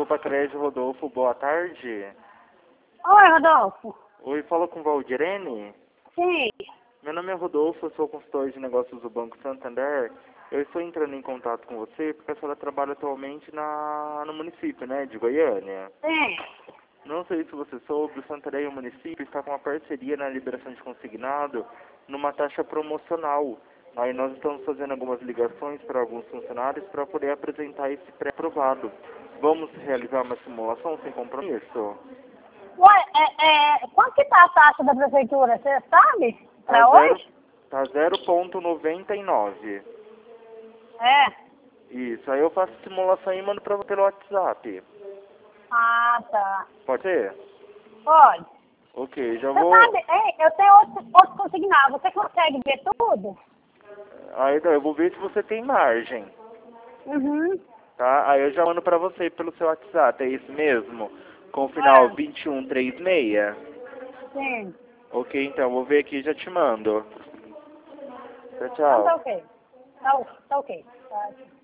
Bacrege Rodolfo, boa tarde. Oi, Rodolfo. Oi, fala com Valdirene? Sim. Meu nome é Rodolfo, eu sou consultor de negócios do Banco Santander. Eu estou entrando em contato com você porque a senhora trabalha atualmente no município, né, de Goiânia. Sim. Não sei se você soube, o Santander e o município está com uma parceria na liberação de consignado numa taxa promocional. Aí nós estamos fazendo algumas ligações para alguns funcionários para poder apresentar esse pré-aprovado. Vamos realizar uma simulação sem compromisso? Ué, quanto que tá a taxa da prefeitura? Você sabe? Tá Pra hoje? tá 0,99. É. Isso, aí eu faço simulação e mando para você pelo WhatsApp. Ah, tá. Pode ser? Pode. Ok, já Você vou... sabe, ei, eu tenho outro consignado. Você consegue ver tudo? Aí eu vou ver se você tem margem, Uhum. tá? Aí eu já mando para você pelo seu WhatsApp, é isso mesmo? Com o final É. 2136. Sim. Ok, então, vou ver aqui e já te mando. Tchau, Então tá tchau. ok. Tá ok. Tá.